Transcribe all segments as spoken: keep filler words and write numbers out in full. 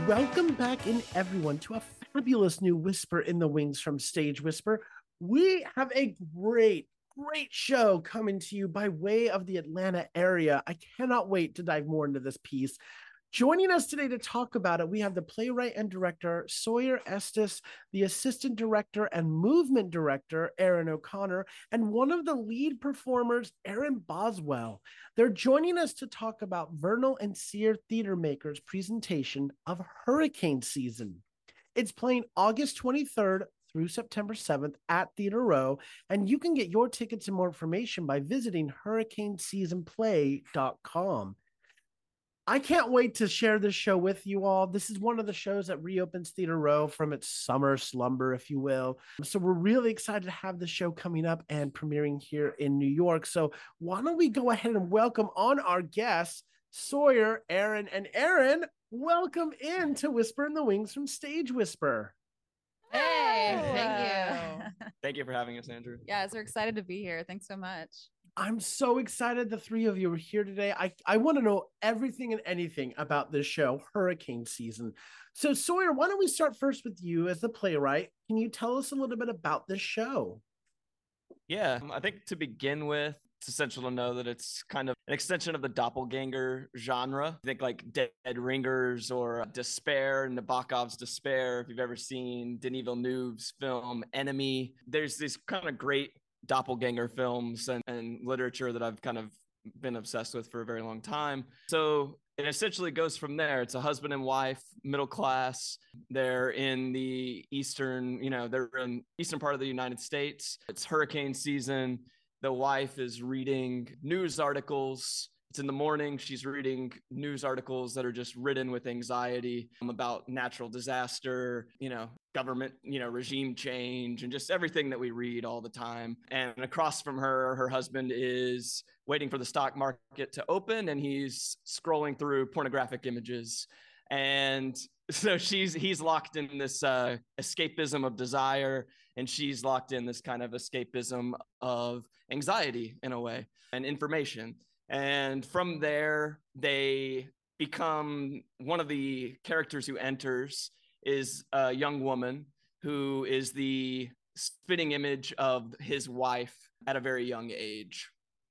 Welcome back in, everyone, to a fabulous new Whisper in the Wings from Stage Whisper. We have a great, great show coming to you by way of the Atlanta area. I cannot wait to dive more into this piece. Joining us today to talk about it, we have the playwright and director, Sawyer Estes, the assistant director and movement director, Aaron O'Connor, and one of the lead performers, Aaron Boswell. They're joining us to talk about Vernal and Sear Theater Makers' presentation of Hurricane Season. It's playing August twenty-third through September seventh at Theater Row, and you can get your tickets and more information by visiting hurricane season play dot com. I can't wait to share this show with you all. This is one of the shows that reopens Theater Row from its summer slumber, if you will. So we're really excited to have the show coming up and premiering here in New York. So why don't we go ahead and welcome on our guests, Sawyer, Aaron, and Aaron. Welcome in to Whisper in the Wings from Stage Whisper. Hey, thank you. Thank you for having us, Andrew. Yeah, so excited to be here. Thanks so much. I'm so excited the three of you are here today. I, I want to know everything and anything about this show, Hurricane Season. So Sawyer, why don't we start first with you as the playwright? Can you tell us a little bit about this show? Yeah, I think to begin with, it's essential to know that it's kind of an extension of the doppelganger genre. I think like Dead Ringers or Despair, Nabokov's Despair, if you've ever seen Denis Villeneuve's film Enemy. There's these kind of great doppelganger films and, and literature that I've kind of been obsessed with for a very long time. So it essentially goes from there. It's a husband and wife, middle class. They're in the eastern, you know, they're in eastern part of the United States. It's hurricane season. The wife is reading news articles. It's in the morning. She's reading news articles that are just ridden with anxiety about natural disaster, you know, government, you know, regime change, and just everything that we read all the time. And across from her, her husband is waiting for the stock market to open, and he's scrolling through pornographic images. And so she's he's locked in this uh, escapism of desire, and she's locked in this kind of escapism of anxiety in a way, and information. And from there, they become one of the characters who enters is a young woman who is the spitting image of his wife at a very young age.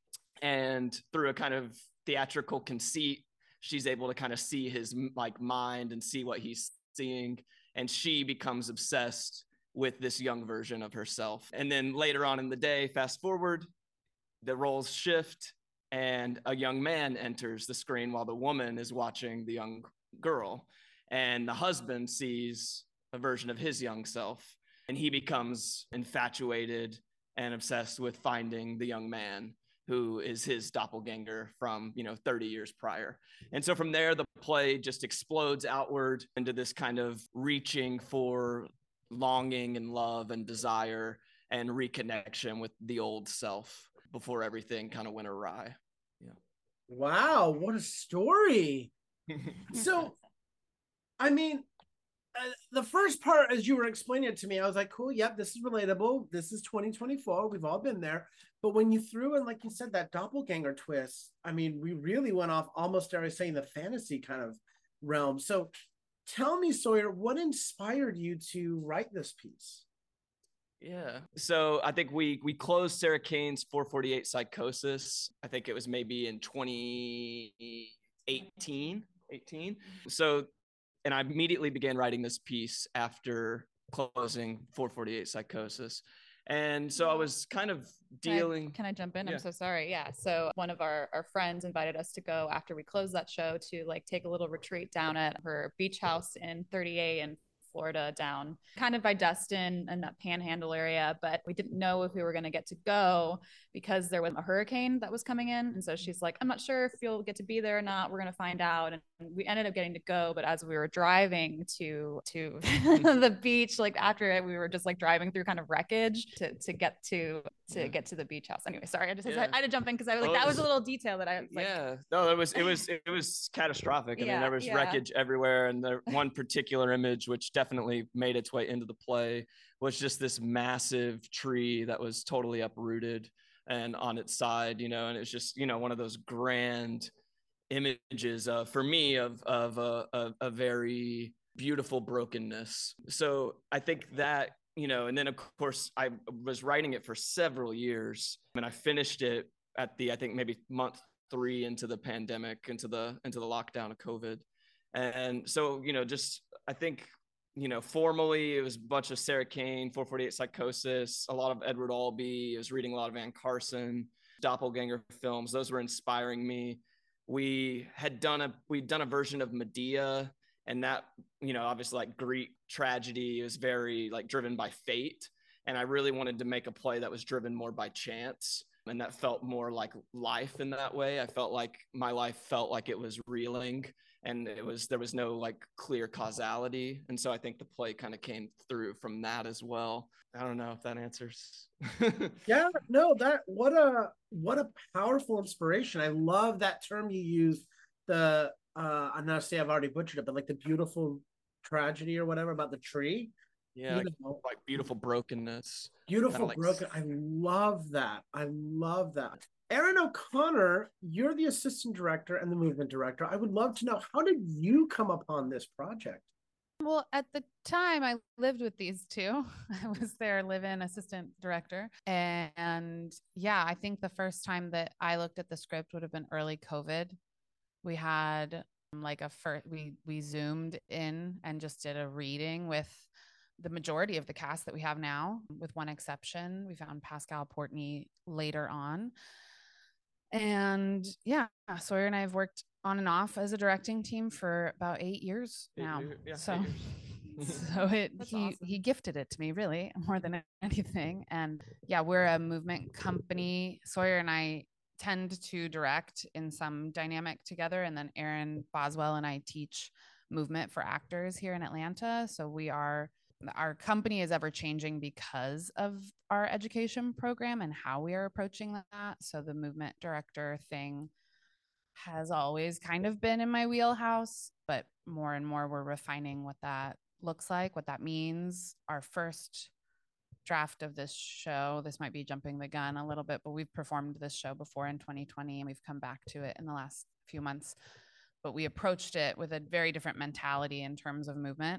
And through a kind of theatrical conceit, she's able to kind of see his like mind and see what he's seeing. And she becomes obsessed with this young version of herself. And then later on in the day, fast forward, the roles shift, and a young man enters the screen while the woman is watching the young girl. And the husband sees a version of his young self, and he becomes infatuated and obsessed with finding the young man who is his doppelganger from, you know, thirty years prior. And so from there, the play just explodes outward into this kind of reaching for longing and love and desire and reconnection with the old self before everything kind of went awry. Yeah. Wow, what a story. So, I mean, uh, the first part, as you were explaining it to me, I was like, cool, yep, this is relatable. This is twenty twenty-four. We've all been there. But when you threw in, like you said, that doppelganger twist, I mean, we really went off almost, dare I say, the fantasy kind of realm. So tell me, Sawyer, what inspired you to write this piece? Yeah. So I think we we closed Sarah Kane's four forty-eight Psychosis. I think it was maybe in twenty eighteen. eighteen. So, and I immediately began writing this piece after closing four forty-eight Psychosis. And so I was kind of dealing. Can I, can I jump in? Yeah. I'm so sorry. Yeah. So one of our, our friends invited us to go after we closed that show to like take a little retreat down at her beach house in thirty-eight and Florida, down kind of by Destin and that Panhandle area, but we didn't know if we were going to get to go because there was a hurricane that was coming in. And so she's like, I'm not sure if you'll get to be there or not. We're going to find out. And we ended up getting to go. But as we were driving to to the beach, like after it, we were just like driving through kind of wreckage to to get to to yeah. get to the beach house. Anyway, sorry, I just yeah. I had to jump in because I was like, oh, that was a little detail that I was like, yeah, no, it was it was it was catastrophic. I yeah, mean, there was yeah. wreckage everywhere, and the one particular image, which definitely made its way into the play, was just this massive tree that was totally uprooted and on its side, you know, and it's just, you know, one of those grand images uh, for me of of a, a, a very beautiful brokenness. So I think that, you know, and then of course I was writing it for several years, and I finished it at the, I think maybe month three into the pandemic, into the, into the lockdown of COVID. And so, you know, just, I think, you know, formally it was a bunch of Sarah Kane, four forty-eight Psychosis, a lot of Edward Albee. I was reading a lot of Anne Carson, doppelganger films. Those were inspiring me. We had done a, we'd done a version of Medea, and that, you know, obviously like Greek tragedy is very like driven by fate. And I really wanted to make a play that was driven more by chance. And that felt more like life in that way. I felt like my life felt like it was reeling, and it was, there was no like clear causality. And so I think the play kind of came through from that as well. I don't know if that answers. Yeah, no, that, what a, what a powerful inspiration. I love that term you use, the, uh, I'm not say I've already butchered it, but like the beautiful tragedy or whatever about the tree. Yeah, you like, know, like beautiful brokenness. Beautiful like... broken. I love that. I love that. Aaron O'Connor, you're the assistant director and the movement director. I would love to know, how did you come upon this project? Well, at the time I lived with these two. I was their live-in assistant director. And yeah, I think the first time that I looked at the script would have been early COVID. We had like a first, we, we zoomed in and just did a reading with the majority of the cast that we have now, with one exception. We found Pascal Portney later on. And yeah, Sawyer and I have worked on and off as a directing team for about eight years now. Eight, yeah, so, years. so it, That's he, awesome. He gifted it to me really more than anything. And yeah, we're a movement company. Sawyer and I tend to direct in some dynamic together. And then Aaron Boswell and I teach movement for actors here in Atlanta. So we are, our company is ever changing because of our education program and how we are approaching that. So the movement director thing has always kind of been in my wheelhouse, but more and more we're refining what that looks like, what that means. Our first draft of this show, this might be jumping the gun a little bit, but we've performed this show before in twenty twenty, and we've come back to it in the last few months. But we approached it with a very different mentality in terms of movement,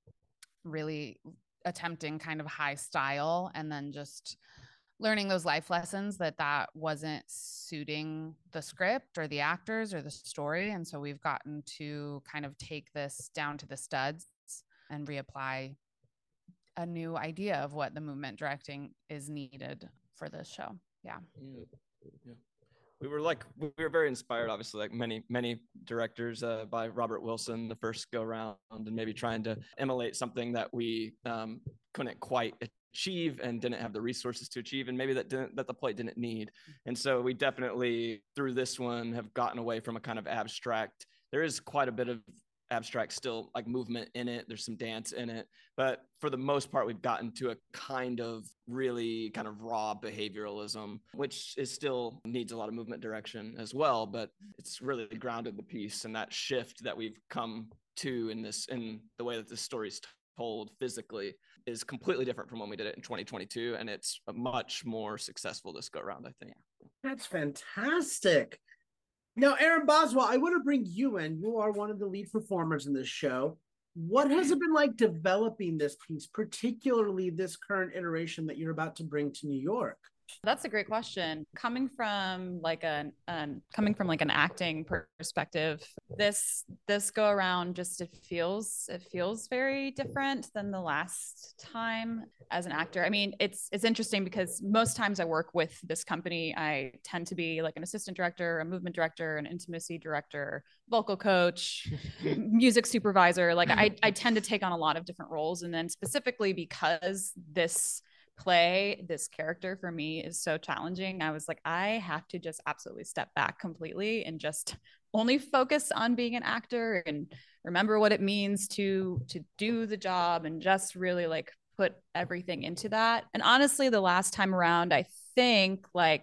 really attempting kind of high style, and then just learning those life lessons that that wasn't suiting the script or the actors or the story. And so we've gotten to kind of take this down to the studs and reapply a new idea of what the movement directing is needed for this show. Yeah. Yeah. yeah. We were like, we were very inspired, obviously, like many, many directors uh, by Robert Wilson, the first go round, and maybe trying to emulate something that we um, couldn't quite achieve and didn't have the resources to achieve, and maybe that didn't, that the play didn't need. And so we definitely, through this one, have gotten away from a kind of abstract. There is quite a bit of abstract still, like movement in it. There's some dance in it, but for the most part, we've gotten to a kind of really kind of raw behavioralism, which is still needs a lot of movement direction as well, but it's really grounded the piece. And that shift that we've come to in this, in the way that this story's told physically, is completely different from when we did it in twenty twenty-two. And it's much more successful this go around, I think. That's fantastic. Now, Aaron Boswell, I want to bring you in. You are one of the lead performers in this show. What has it been like developing this piece, particularly this current iteration that you're about to bring to New York? That's a great question. Coming from like an um, coming from like an acting perspective, this this go around just it feels it feels very different than the last time as an actor. I mean, it's it's interesting because most times I work with this company, I tend to be like an assistant director, a movement director, an intimacy director, vocal coach, music supervisor. Like I I tend to take on a lot of different roles, and then specifically because this play, this character for me is so challenging, I was like, I have to just absolutely step back completely and just only focus on being an actor and remember what it means to to do the job and just really like put everything into that. And honestly, the last time around, I think like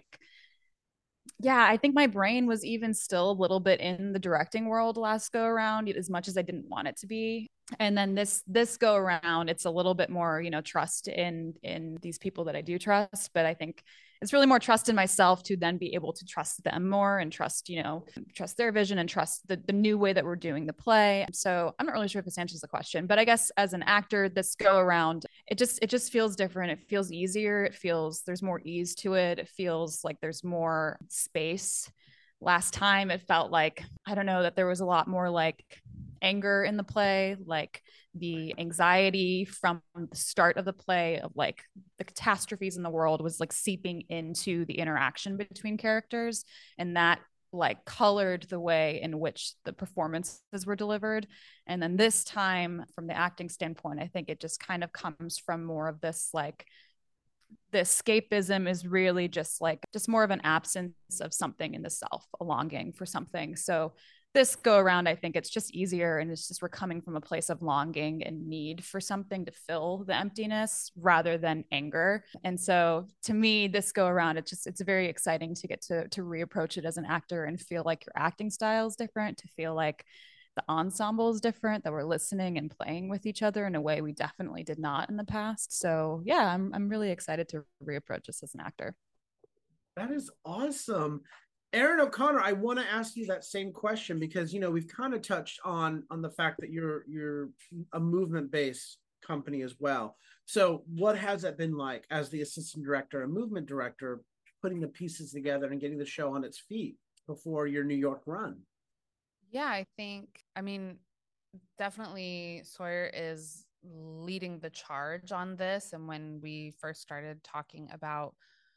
yeah, I think my brain was even still a little bit in the directing world last go around, as much as I didn't want it to be. And then this this go around, it's a little bit more, you know, trust in in these people that I do trust. But I think it's really more trust in myself to then be able to trust them more and trust, you know, trust their vision and trust the, the new way that we're doing the play. So I'm not really sure if this answers the question, but I guess as an actor, this go around, it just, it just feels different. It feels easier. It feels, there's more ease to it. It feels like there's more space. Last time it felt like, I don't know, that there was a lot more like anger in the play, like the anxiety from the start of the play of like the catastrophes in the world was like seeping into the interaction between characters. And that like colored the way in which the performances were delivered. And then this time, from the acting standpoint, I think it just kind of comes from more of this like, the escapism is really just like just more of an absence of something in the self, a longing for something. So this go around, I think it's just easier, and it's just we're coming from a place of longing and need for something to fill the emptiness rather than anger. And so to me, this go around, it's just it's very exciting to get to to reapproach it as an actor and feel like your acting style is different, to feel like the ensemble is different, that we're listening and playing with each other in a way we definitely did not in the past. So yeah, I'm I'm really excited to reapproach this as an actor. That is awesome. Erin O'Connor, I want to ask you that same question because, you know, we've kind of touched on on the fact that you're you're a movement-based company as well. So what has it been like as the assistant director, a movement director, putting the pieces together and getting the show on its feet before your New York run? Yeah, I think, I mean, definitely Sawyer is leading the charge on this. And when we first started talking about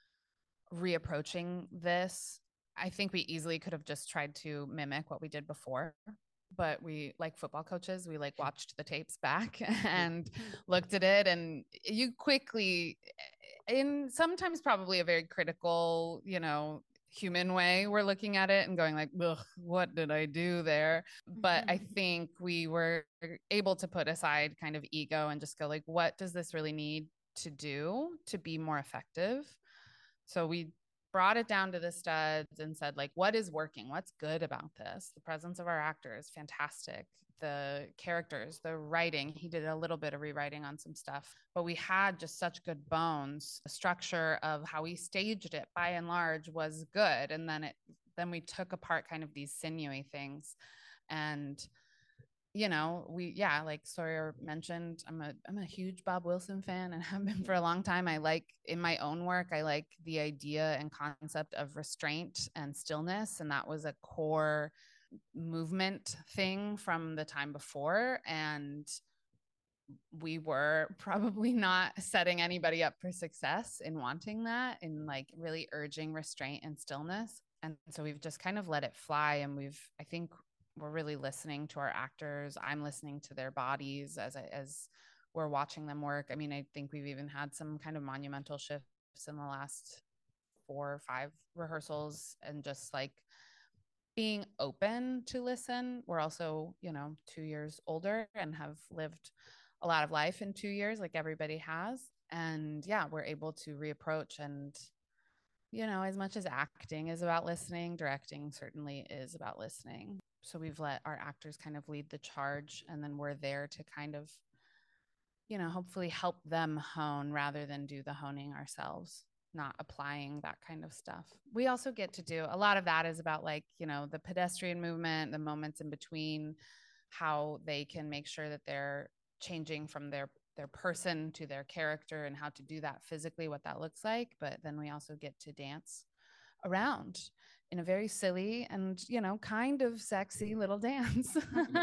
reapproaching this, I think we easily could have just tried to mimic what we did before. But we, like football coaches, we like watched the tapes back and looked at it. And you quickly, in sometimes probably a very critical, you know, human way, we're looking at it and going like, ugh, what did I do there? But I think we were able to put aside kind of ego and just go like, what does this really need to do to be more effective? So we brought it down to the studs and said like, what is working? What's good about this? The presence of our actors, fantastic. The characters, the writing, he did a little bit of rewriting on some stuff, but we had just such good bones. The structure of how we staged it by and large was good. And then it, then we took apart kind of these sinewy things. And, you know, we, yeah, like Sawyer mentioned, I'm a, I'm a huge Bob Wilson fan and have been for a long time. I like in my own work, I like the idea and concept of restraint and stillness. And that was a core movement thing from the time before, and we were probably not setting anybody up for success in wanting that, in like really urging restraint and stillness. And so we've just kind of let it fly, and we've I think we're really listening to our actors. I'm listening to their bodies as as we're watching them work. I mean, I think we've even had some kind of monumental shifts in the last four or five rehearsals, and just like being open to listen. We're also, you know, two years older and have lived a lot of life in two years, like everybody has. And yeah, we're able to reapproach. And, you know, as much as acting is about listening, directing certainly is about listening. So we've let our actors kind of lead the charge, and then we're there to kind of, you know, hopefully help them hone rather than do the honing ourselves, not applying that kind of stuff. We also get to do a lot of that is about like, you know, the pedestrian movement, the moments in between, how they can make sure that they're changing from their their person to their character, and how to do that physically, what that looks like. But then we also get to dance around in a very silly and, you know, kind of sexy little dance.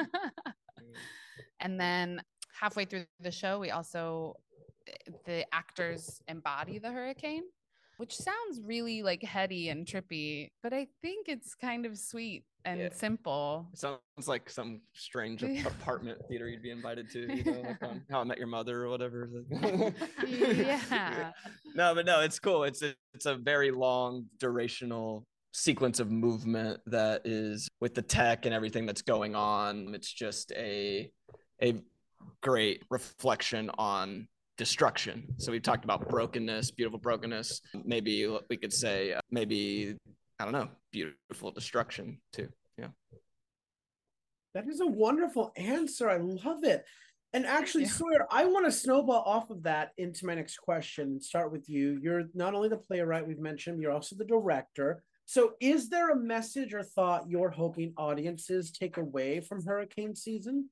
And then halfway through the show, we also, the actors embody the hurricane, which sounds really like heady and trippy, but I think it's kind of sweet and yeah. simple. It sounds like some strange apartment theater you'd be invited to, you know, like on How I Met Your Mother or whatever. Yeah. No, but no, it's cool. It's a, it's a very long durational sequence of movement that is with the tech and everything that's going on. It's just a a great reflection on destruction. So we've talked about brokenness, beautiful brokenness. Maybe we could say, uh, maybe, I don't know, beautiful destruction too. Yeah. That is a wonderful answer. I love it. And actually, you. Sawyer, I want to snowball off of that into my next question and start with you. You're not only the playwright we've mentioned, you're also the director. So, is there a message or thought you're hoping audiences take away from hurricane season?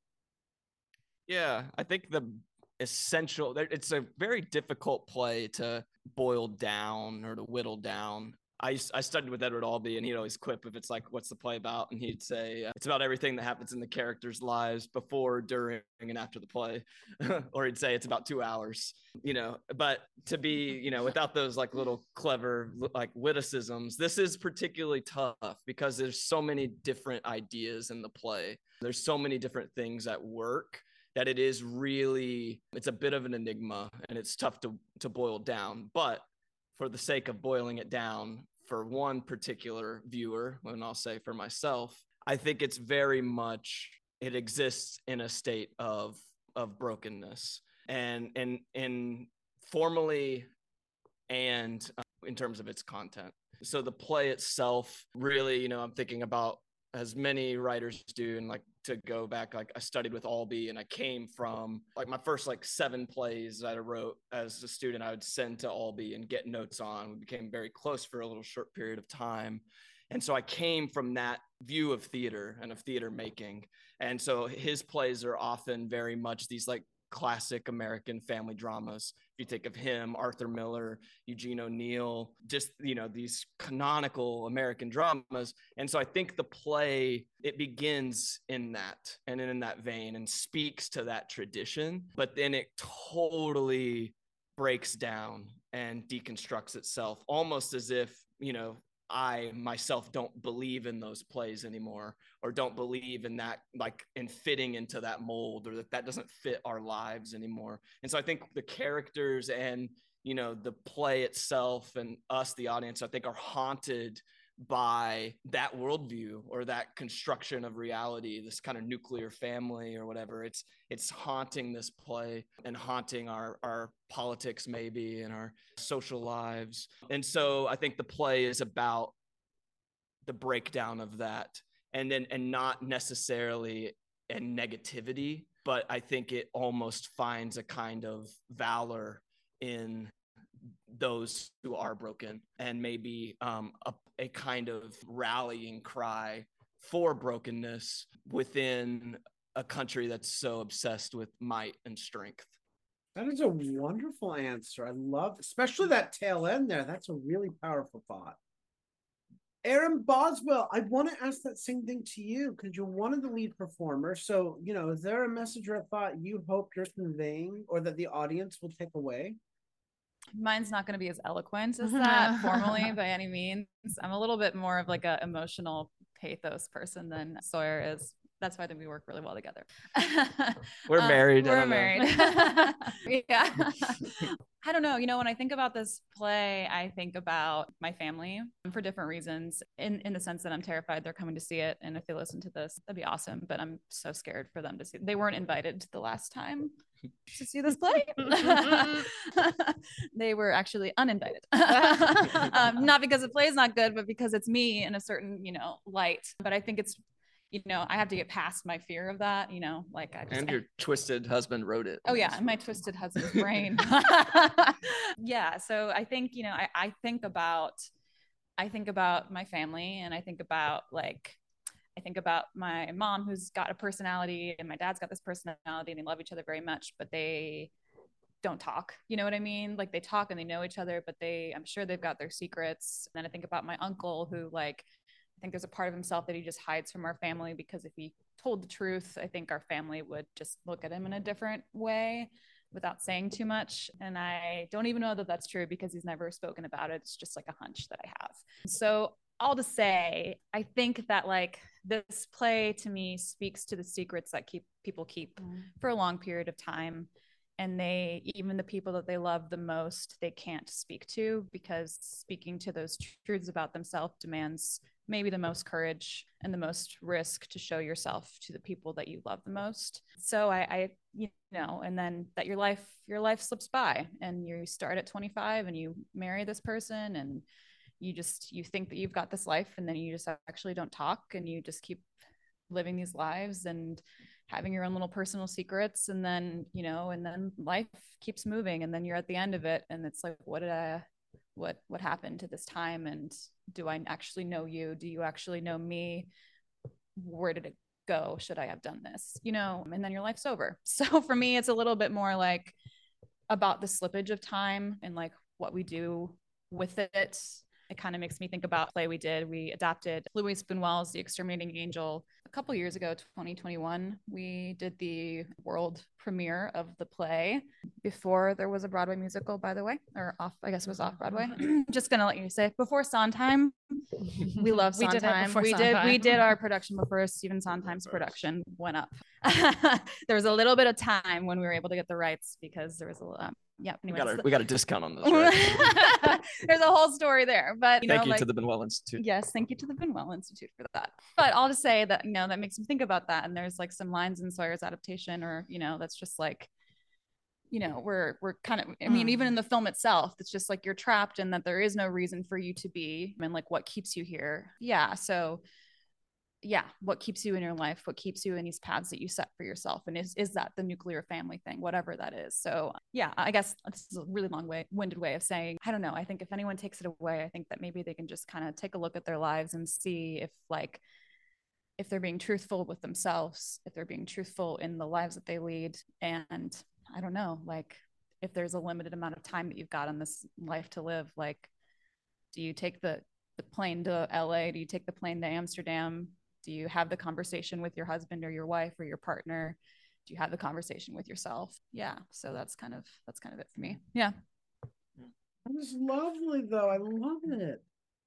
Yeah, I think the essential, it's a very difficult play to boil down or to whittle down. I, I studied with Edward Albee, and he'd always quip if it's like, what's the play about? And he'd say, uh, it's about everything that happens in the characters' lives before, during, and after the play. Or he'd say it's about two hours, you know, but to be, you know, without those like little clever like witticisms, this is particularly tough because there's so many different ideas in the play. There's so many different things at work that it is really, it's a bit of an enigma, and it's tough to, to boil down. But for the sake of boiling it down for one particular viewer, and I'll say for myself, I think it's very much, it exists in a state of, of brokenness, and, and, and formally and uh, in terms of its content. So the play itself really, you know, I'm thinking about, as many writers do, and like to go back, like I studied with Albee, and I came from like my first like seven plays that I wrote as a student, I would send to Albee and get notes on. We became very close for a little short period of time. And so I came from that view of theater and of theater making. And so his plays are often very much these like classic American family dramas. If you think of him, Arthur Miller, Eugene O'Neill, just, you know, these canonical American dramas. And so I think the play, it begins in that and in that vein and speaks to that tradition, but then it totally breaks down and deconstructs itself, almost as if, you know, I myself don't believe in those plays anymore, or don't believe in that, like in fitting into that mold, or that that doesn't fit our lives anymore. And so I think the characters and, you know, the play itself and us, the audience, I think are haunted by that worldview or that construction of reality, this kind of nuclear family or whatever. It's it's haunting this play and haunting our our politics maybe and our social lives. And so I think the play is about the breakdown of that, and then and not necessarily a negativity, but I think it almost finds a kind of valor in those who are broken, and maybe um, a, a kind of rallying cry for brokenness within a country that's so obsessed with might and strength. That is a wonderful answer. I love, especially that tail end there. That's a really powerful thought. Aaron Boswell, I want to ask that same thing to you because you're one of the lead performers. So, you know, is there a message or a thought you hope you're conveying or that the audience will take away? Mine's not going to be as eloquent as that formally by any means. I'm a little bit more of like a emotional pathos person than Sawyer is. That's why I think we work really well together. We're married. Uh, we're married. Yeah. I don't know. You know, when I think about this play, I think about my family for different reasons, in, in the sense that I'm terrified they're coming to see it. And if they listen to this, that'd be awesome. But I'm so scared for them to see. They weren't invited the last time to see this play. They were actually uninvited. um, not because the play is not good, but because it's me in a certain, you know, light. But I think it's, you know, I have to get past my fear of that, you know, like I just, and your I, twisted husband wrote it. Oh yeah, my twisted husband's brain. Yeah, so I think, you know, I, I think about, I think about my family, and I think about like, I think about my mom who's got a personality, and my dad's got this personality, and they love each other very much, but they don't talk. You know what I mean? Like they talk and they know each other, but they, I'm sure they've got their secrets. And then I think about my uncle who, like, I think there's a part of himself that he just hides from our family, because if he told the truth, I think our family would just look at him in a different way without saying too much. And I don't even know that that's true because he's never spoken about it. It's just like a hunch that I have. So all to say, I think that like this play to me speaks to the secrets that keep people keep mm. for a long period of time. And they, even the people that they love the most, they can't speak to, because speaking to those truths about themselves demands maybe the most courage and the most risk to show yourself to the people that you love the most. So I, I, you know, and then that your life, your life slips by, and you start at twenty-five and you marry this person, and you just, you think that you've got this life, and then you just actually don't talk, and you just keep living these lives and having your own little personal secrets. And then, you know, and then life keeps moving, and then you're at the end of it. And it's like, what did I, what, what happened to this time? And do I actually know you? Do you actually know me? Where did it go? Should I have done this? You know, and then your life's over. So for me, it's a little bit more like about the slippage of time and like what we do with it. It kind of makes me think about a play we did. We adapted Louis Buñuel's The Exterminating Angel a couple years ago, twenty twenty-one. We did the world premiere of the play before there was a Broadway musical, by the way, or off, I guess it was off Broadway. Just gonna let you say before Sondheim. We love Sondheim. We did, it before we, Sondheim. did we did our production before Stephen Sondheim's production went up. There was a little bit of time when we were able to get the rights because there was a um, yeah. Anyways. We got a, we got a discount on this. Right? There's a whole story there, but you thank know, you like, to the Buñuel Institute. Yes, thank you to the Buñuel Institute for that. But I'll just say that, you know, that makes me think about that. And there's like some lines in Sawyer's adaptation, or you know, that's just like, you know, we're we're kind of, I mean, mm. even in the film itself, it's just like you're trapped and that there is no reason for you to be, and like what keeps you here. Yeah. So yeah, what keeps you in your life, what keeps you in these paths that you set for yourself, and is is that the nuclear family thing, whatever that is. So yeah, I guess this is a really long way winded way of saying, I don't know, I think if anyone takes it away, I think that maybe they can just kind of take a look at their lives and see if like if they're being truthful with themselves, if they're being truthful in the lives that they lead. And I don't know, like if there's a limited amount of time that you've got on this life to live, like do you take the the plane to L A? Do you take the plane to Amsterdam? Do you have the conversation with your husband or your wife or your partner? Do you have the conversation with yourself? Yeah. So that's kind of, that's kind of it for me. Yeah. That was lovely though. I love it.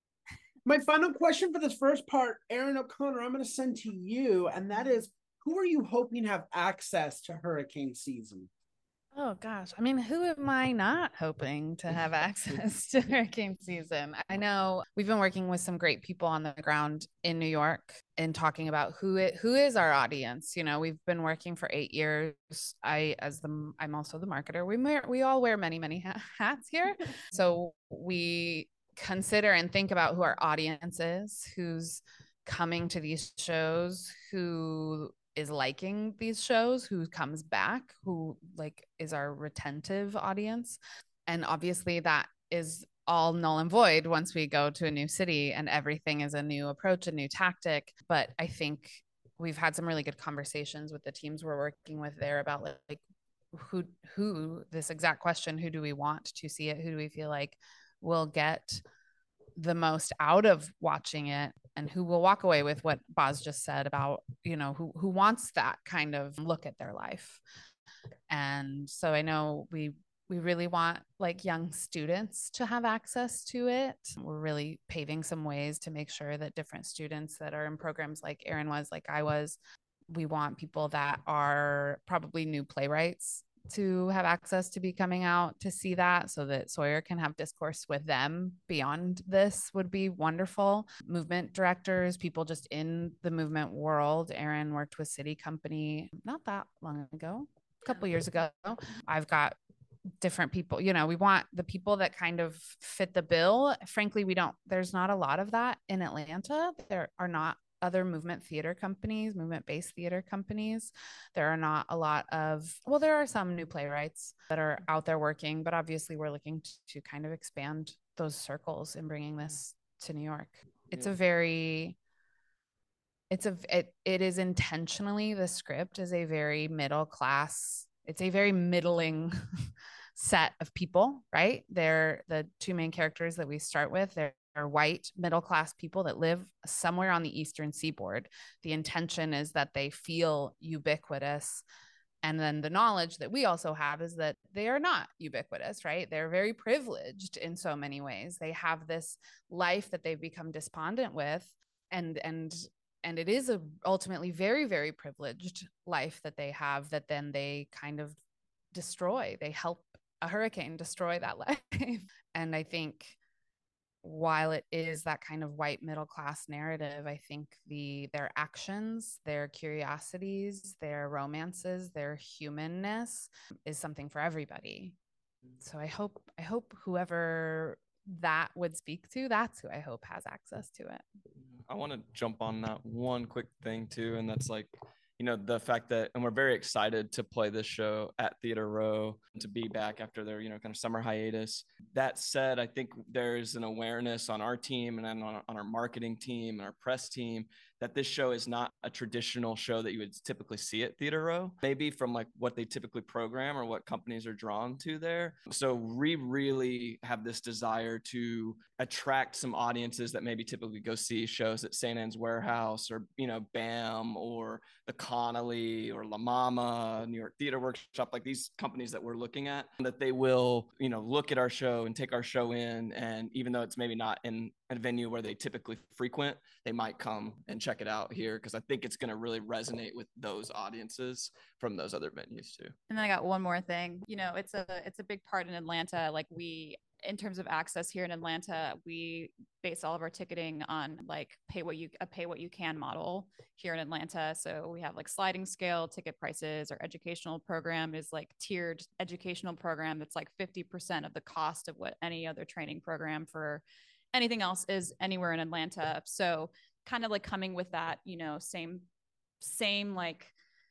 My final question for this first part, Erin O'Connor, I'm going to send to you. And that is, who are you hoping to have access to hurricane season? Oh gosh. I mean, who am I not hoping to have access to hurricane season? I know we've been working with some great people on the ground in New York and talking about who it, who is our audience. You know, we've been working for eight years. I, as the, I'm also the marketer. We, we all wear many, many hats here. So we consider and think about who our audience is, who's coming to these shows, who is liking these shows, who comes back, who like is our retentive audience. And obviously that is all null and void once we go to a new city and everything is a new approach, a new tactic. But I think we've had some really good conversations with the teams we're working with there about like, like who, who this exact question, who do we want to see it? Who do we feel like will get the most out of watching it, and who will walk away with what Boz just said about, you know, who, who wants that kind of look at their life. And so I know we, we really want like young students to have access to it. We're really paving some ways to make sure that different students that are in programs like Erin was, like I was, we want people that are probably new playwrights to have access to be coming out to see that, so that Sawyer can have discourse with them beyond this would be wonderful. Movement directors, people just in the movement world. Erin worked with City Company not that long ago, a couple years ago. I've got different people, you know, we want the people that kind of fit the bill. Frankly, we don't, there's not a lot of that in Atlanta. There are not other movement theater companies, movement-based theater companies. There are not a lot of, well, there are some new playwrights that are out there working, but obviously we're looking to, to kind of expand those circles and bringing this to New York. It's yeah. a very, it's a, it, it is intentionally, the script is a very middle class, it's a very middling set of people, right? They're the two main characters that we start with. They're are white middle-class people that live somewhere on the Eastern Seaboard. The intention is that they feel ubiquitous. And then the knowledge that we also have is that they are not ubiquitous, right? They're very privileged in so many ways. They have this life that they've become despondent with. And, and, and it is a ultimately very, very privileged life that they have that then they kind of destroy. They help a hurricane destroy that life. And I think while it is that kind of white middle class narrative, I think the their actions, their curiosities, their romances, their humanness is something for everybody. So I hope I hope whoever that would speak to, that's who I hope has access to it. I want to jump on that one quick thing too, and that's like, you know, the fact that, and we're very excited to play this show at Theater Row, to be back after their, you know, kind of summer hiatus. That said, I think there's an awareness on our team and on our, on our marketing team and our press team that this show is not a traditional show that you would typically see at Theater Row, maybe from like what they typically program or what companies are drawn to there. So we really have this desire to attract some audiences that maybe typically go see shows at Saint Anne's Warehouse or, you know, BAM or the Connolly or La Mama, New York Theater Workshop, like these companies that we're looking at, that they will, you know, look at our show and take our show in. And even though it's maybe not in a venue where they typically frequent, they might come and check it out here, because I think it's going to really resonate with those audiences from those other venues too. And then I got one more thing. You know, it's a it's a big part in Atlanta. Like we, in terms of access here in Atlanta, we base all of our ticketing on like pay what you a pay what you can model here in Atlanta. So we have like sliding scale ticket prices. Our educational program is like tiered educational program that's like fifty percent of the cost of what any other training program for anything else is anywhere in Atlanta. So kind of like coming with that, you know, same, same like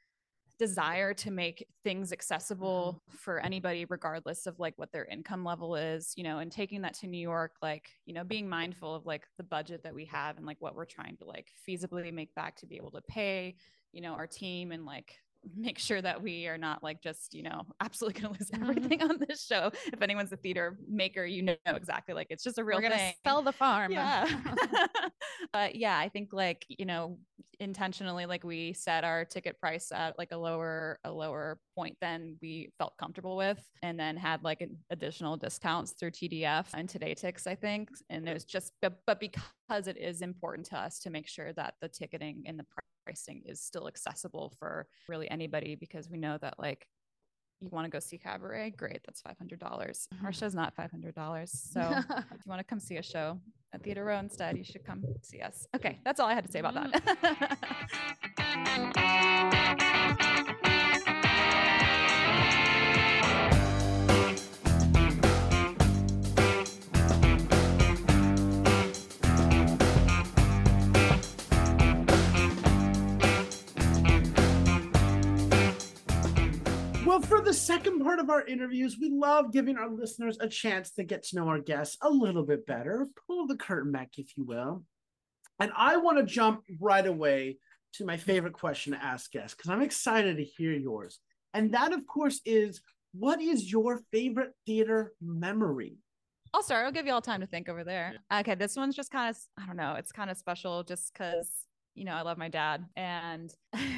desire to make things accessible for anybody, regardless of like what their income level is, you know, and taking that to New York, like, you know, being mindful of like the budget that we have and like what we're trying to like feasibly make back to be able to pay, you know, our team, and like make sure that we are not like just, you know, absolutely gonna lose everything on this show. If anyone's a theater maker, you know exactly, like it's just a real We're gonna thing. sell the farm. Yeah. But yeah, I think like, you know, intentionally, like we set our ticket price at like a lower a lower point than we felt comfortable with, and then had like an additional discounts through T D F and Today Tix, I think. And it was just but, but because it is important to us to make sure that the ticketing and the pricing is still accessible for really anybody, because we know that like you want to go see Cabaret, great, that's five hundred dollars. Our show's not five hundred dollars. So if you want to come see a show at Theater Row instead, you should come see us. Okay, that's all I had to say about that. Well, for the second part of our interviews, we love giving our listeners a chance to get to know our guests a little bit better. Pull the curtain back, if you will. And I want to jump right away to my favorite question to ask guests, because I'm excited to hear yours. And that, of course, is, what is your favorite theater memory? I'll start. I'll give you all time to think over there. Okay, this one's just kind of, I don't know, it's kind of special just because, you know, I love my dad. And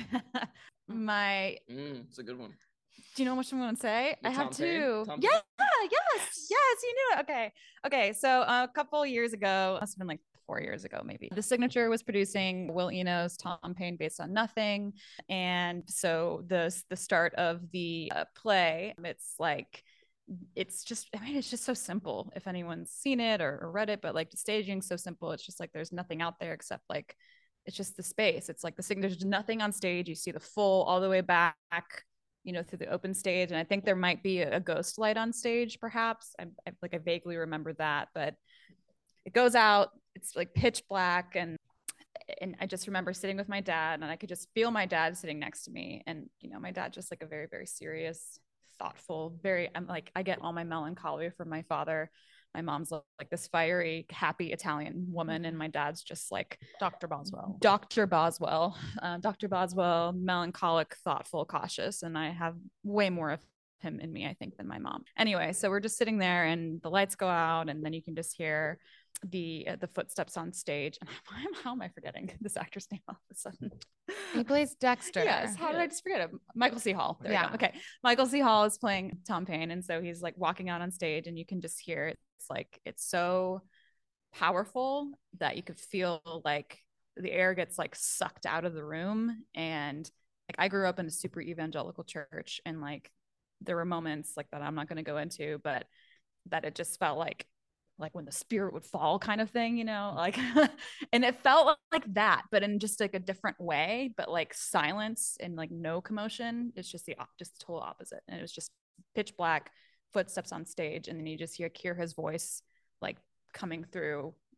my... Mm, it's a good one. Do you know which one I'm going to say? The I have Tom two. Tom Yeah, yes, yes, you knew it. Okay. Okay. So uh, a couple years ago, must have been like four years ago, maybe, The Signature was producing Will Eno's Tom Paine Based on Nothing. And so the, the start of the uh, play, it's like, it's just, I mean, it's just so simple if anyone's seen it or, or read it, but like the staging's so simple. It's just like, there's nothing out there except like, it's just the space. It's like the signature, there's nothing on stage. You see the full all the way back, you know, through the open stage. And I think there might be a, a ghost light on stage, perhaps. I, I like, I vaguely remember that, but it goes out, it's like pitch black. And, and I just remember sitting with my dad, and I could just feel my dad sitting next to me. And, you know, my dad, just like a very, very serious, thoughtful, very, I'm like, I get all my melancholy from my father. My mom's like this fiery, happy Italian woman, and my dad's just like Doctor Boswell. Doctor Boswell, uh, Doctor Boswell, melancholic, thoughtful, cautious, and I have way more of him in me, I think, than my mom. Anyway, so we're just sitting there, and the lights go out, and then you can just hear the uh, the footsteps on stage. And I'm, how am I forgetting this actor's name all of a sudden? He plays Dexter. Yes. How did I just forget him? Michael C. Hall. There Yeah. we go. Okay. Michael C. Hall is playing Tom Paine, and so he's like walking out on stage, and you can just hear it. It's like, it's so powerful that you could feel like the air gets like sucked out of the room. And like, I grew up in a super evangelical church, and like there were moments like that I'm not going to go into, but that it just felt like like when the spirit would fall kind of thing, you know, like, and it felt like that, but in just like a different way, but like silence and like no commotion. It's just the, just the total opposite. And it was just pitch black, footsteps on stage. And then you just hear Kira's voice, like coming through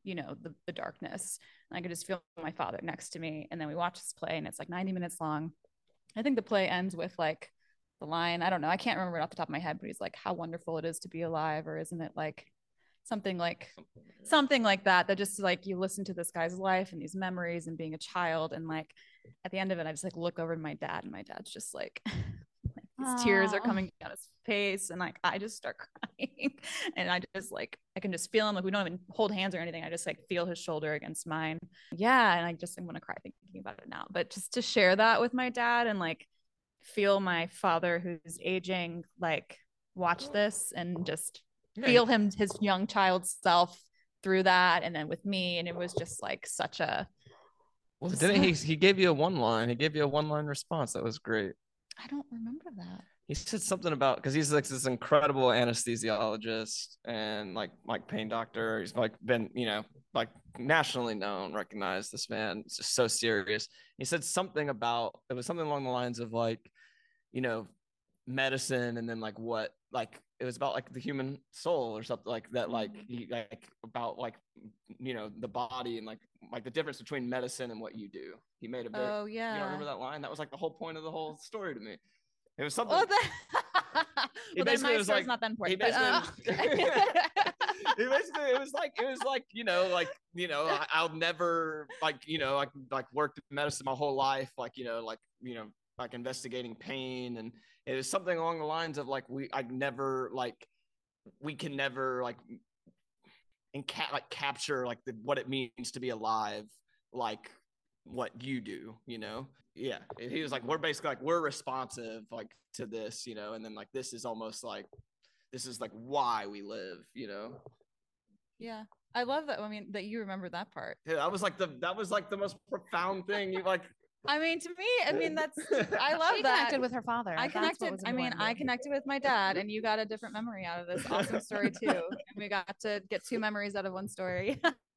you know, the, the darkness. And I could just feel my father next to me. And then we watch this play and it's like ninety minutes long. I think the play ends with like the line, I don't know, I can't remember it off the top of my head, but he's like, how wonderful it is to be alive, or isn't it like something like something like that, that just like you listen to this guy's life and these memories and being a child, and like at the end of it I just like look over to my dad and my dad's just like, like his Aww. Tears are coming down his face, and like I just start crying and I just like I can just feel him, like we don't even hold hands or anything, I just like feel his shoulder against mine. Yeah, and I just I'm gonna cry thinking about it now, but just to share that with my dad and like feel my father who's aging like watch this and just yeah. feel him, his young child self through that, and then with me, and it was just like such a well didn't he he gave you a one line he gave you a one line response that was great. I don't remember that. He said something about, because he's like this incredible anesthesiologist and like like pain doctor. He's like been, you know, like nationally known, recognized. This man is just so serious. He said something about, it was something along the lines of like, you know, medicine, and then like what, like it was about like the human soul or something like that, like he, like about like, you know, the body and like like the difference between medicine and what you do. He made a very, oh yeah, you don't remember that line? That was like the whole point of the whole story to me. It was something. Well, the, well then my story's like, not that important. But, uh, it basically, it was like, it was like, you know, like, you know, I, I'll never like, you know, like, like worked in medicine my whole life. Like, you know, like, you know, like investigating pain. And it was something along the lines of like, we, I never like, we can never like, and ca- like capture like the, what it means to be alive. Like what you do, you know? Yeah, he was like, we're basically like, we're responsive like to this, you know, and then like this is almost like, this is like why we live, you know. Yeah, I love that. I mean, that you remember that part. Yeah, that was like the that was like the most profound thing. You like. I mean, to me, I mean, that's, I love she that. connected with her father. I connected, I mean, I connected with my dad, and you got a different memory out of this awesome story too. And we got to get two memories out of one story.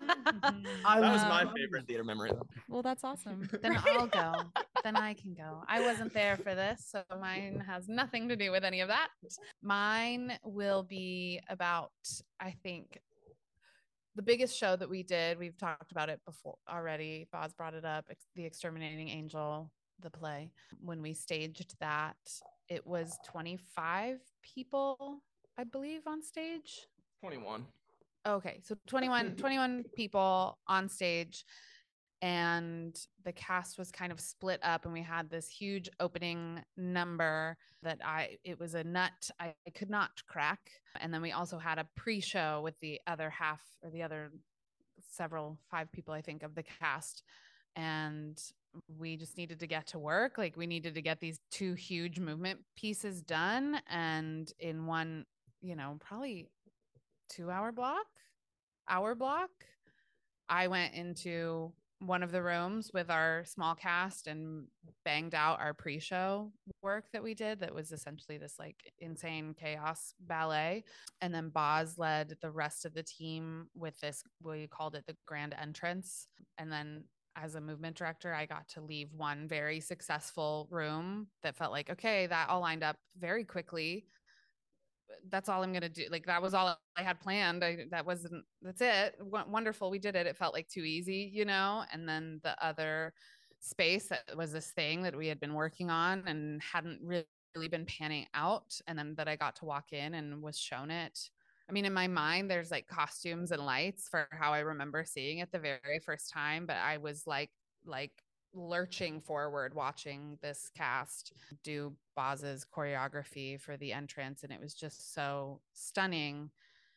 That was my favorite theater memory though. Well, that's awesome. Then I'll go. Then I can go. I wasn't there for this, so mine has nothing to do with any of that. Mine will be about, I think, the biggest show that we did. We've talked about it before already. Boz brought it up. The Exterminating Angel, the play. When we staged that, it was twenty-five people, I believe, on stage. twenty-one. Okay, so twenty-one, twenty-one people on stage, and the cast was kind of split up, and we had this huge opening number that I, it was a nut I, I could not crack. And then we also had a pre-show with the other half, or the other several, five people, I think, of the cast. And we just needed to get to work. Like we needed to get these two huge movement pieces done. And in one, you know, probably two hour block, hour block, I went into one of the rooms with our small cast and banged out our pre-show work that we did. That was essentially this like insane chaos ballet. And then Boz led the rest of the team with this, we called it the grand entrance. And then as a movement director, I got to leave one very successful room that felt like, okay, that all lined up very quickly. That's all I'm going to do. Like that was all I had planned. I, that wasn't, that's it. W- wonderful. We did it. It felt like too easy, you know? And then the other space that was this thing that we had been working on and hadn't really been panning out. And then that I got to walk in and was shown it. I mean, in my mind, there's like costumes and lights for how I remember seeing it the very first time. But I was like, like, lurching forward watching this cast do Boz's choreography for the entrance, and it was just so stunning.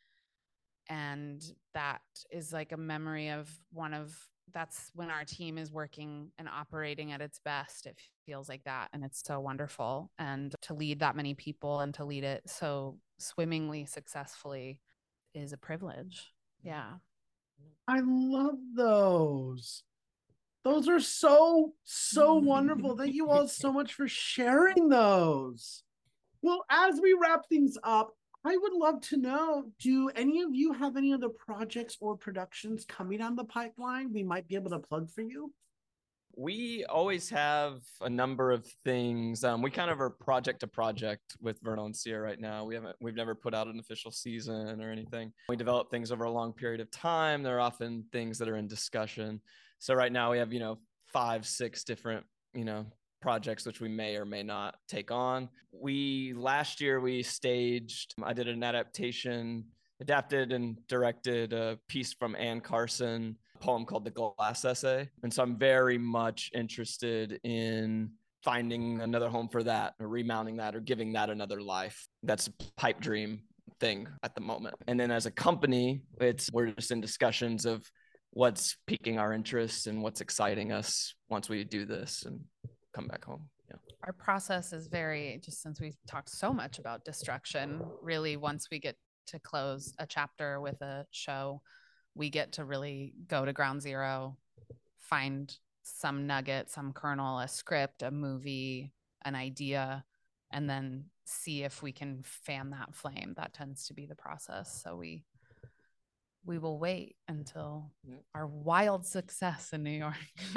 And that is like a memory of one of, that's when our team is working and operating at its best. It feels like that, and it's so wonderful. And to lead that many people and to lead it so swimmingly successfully is a privilege. Yeah, I love those. Those are so, so wonderful. Thank you all so much for sharing those. Well, as we wrap things up, I would love to know, do any of you have any other projects or productions coming on the pipeline we might be able to plug for you? we always have a number of things. Um, we kind of are project to project with Vernal and Sierra right now. We haven't, we've never put out an official season or anything. We develop things over a long period of time. There are often things that are in discussion. So right now we have, you know, five, six different, you know, projects which we may or may not take on. We last year we staged, I did an adaptation, adapted and directed a piece from Anne Carson, a poem called The Glass Essay. And so I'm very much interested in finding another home for that, or remounting that, or giving that another life. That's a pipe dream thing at the moment. And then as a company, it's we're just in discussions of what's piquing our interest and what's exciting us once we do this and come back home. Yeah. Our process is very, just since we've talked so much about destruction, really once we get to close a chapter with a show, we get to really go to ground zero, find some nugget, some kernel, a script, a movie, an idea, and then see if we can fan that flame. That tends to be the process. So we we will wait until our wild success in New York.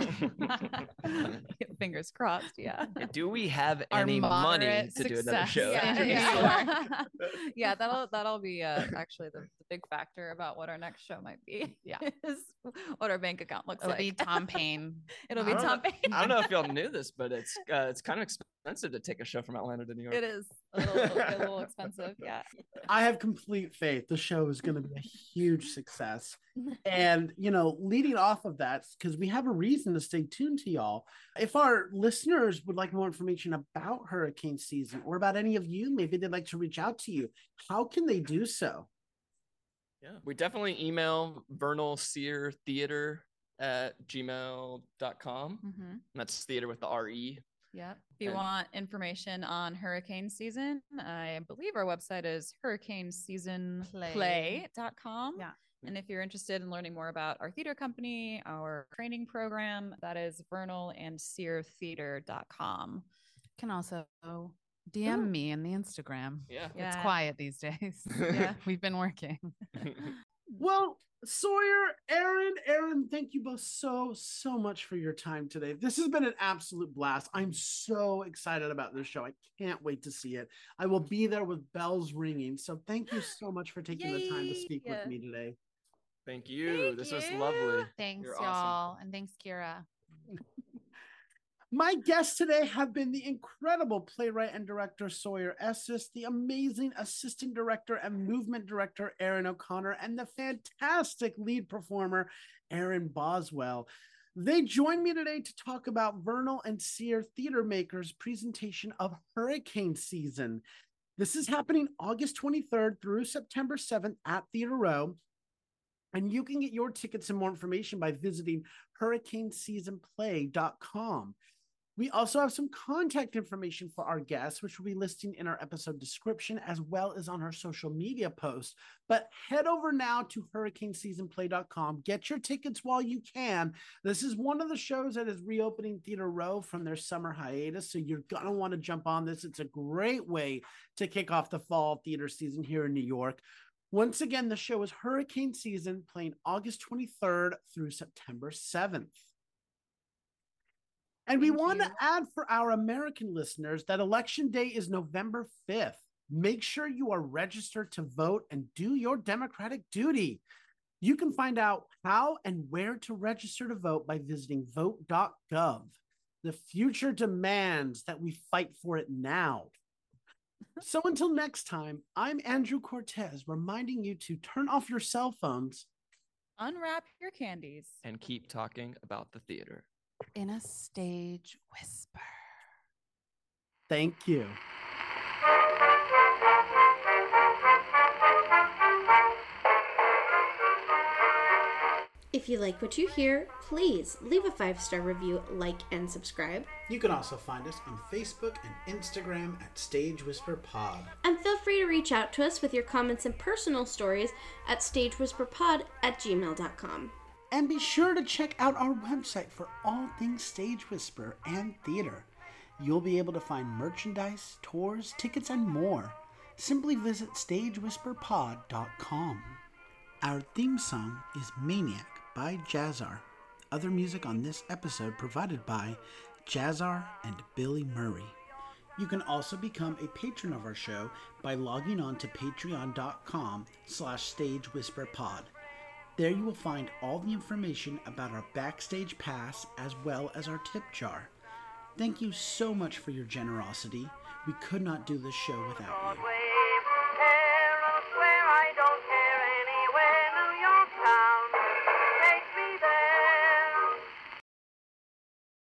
Fingers crossed. Yeah. Do we have Our any money moderate to do another success. show? Yeah, in New yeah. Yeah, that'll that'll be uh, actually the, the big factor about what our next show might be. Yeah. Is what our bank account looks It'll like. be Tom Paine. It'll I be don't Tom know- Paine. I don't know if y'all knew this, but it's uh, it's kind of expensive to take a show from Atlanta to New York. It is a little, a little expensive. Yeah. I have complete faith the show is going to be a huge success. And, you know, leading off of that, because we have a reason to stay tuned to y'all. If our listeners would like more information about hurricane season or about any of you, maybe they'd like to reach out to you, how can they do so? Yeah, we definitely email Vernal Sear Theater at gmail dot com. Mm-hmm. That's theater with the R E. Yep. If you And- want information on hurricane season, I believe our website is hurricane season play dot com. Yeah. And if you're interested in learning more about our theater company, our training program, that is vernal and sear theater dot com. Can also D M me in the Instagram. Yeah. It's Yeah. quiet these days. Yeah. We've been working. Well, Sawyer, Aaron, Aaron, thank you both so, so much for your time today. This has been an absolute blast. I'm so excited about this show. I can't wait to see it. I will be there with bells ringing. So thank you so much for taking the time to speak Yay. with me today. Thank you. Thank this was you. lovely. Thanks, You're y'all. awesome. And thanks, Kira. My guests today have been the incredible playwright and director Sawyer Estes, the amazing assistant director and movement director Aaron O'Connor, and the fantastic lead performer Aaron Boswell. They joined me today to talk about Vernal and Sear Theater Makers' presentation of Hurricane Season. This is happening August twenty-third through September seventh at Theater Row. And you can get your tickets and more information by visiting hurricane season play dot com. We also have some contact information for our guests, which we'll be listing in our episode description as well as on our social media posts. But head over now to hurricane season play dot com. Get your tickets while you can. This is one of the shows that is reopening Theater Row from their summer hiatus, so you're going to want to jump on this. It's a great way to kick off the fall theater season here in New York. Once again, the show is Hurricane Season, playing August twenty-third through September seventh. And we Thank want you. to add for our American listeners that Election Day is November fifth. Make sure you are registered to vote and do your democratic duty. You can find out how and where to register to vote by visiting vote dot gov. The future demands that we fight for it now. So until next time, I'm Andrew Cortez, reminding you to turn off your cell phones. Unwrap your candies. And keep talking about the theater. In a stage whisper. Thank you. If you like what you hear, please leave a five-star review, like, and subscribe. You can also find us on Facebook and Instagram at Stage Whisper Pod. And feel free to reach out to us with your comments and personal stories at stagewhisperpod at gmail dot com. And be sure to check out our website for all things Stage Whisper and theater. You'll be able to find merchandise, tours, tickets, and more. Simply visit stage whisper pod dot com. Our theme song is Maniac by Jazzar. other music on this episode provided by Jazzar and Billy Murray. You can also become a patron of our show by logging on to patreon.com slash stagewhisperpod. There you will find all the information about our backstage pass as well as our tip jar. Thank you so much for your generosity. We could not do this show without you.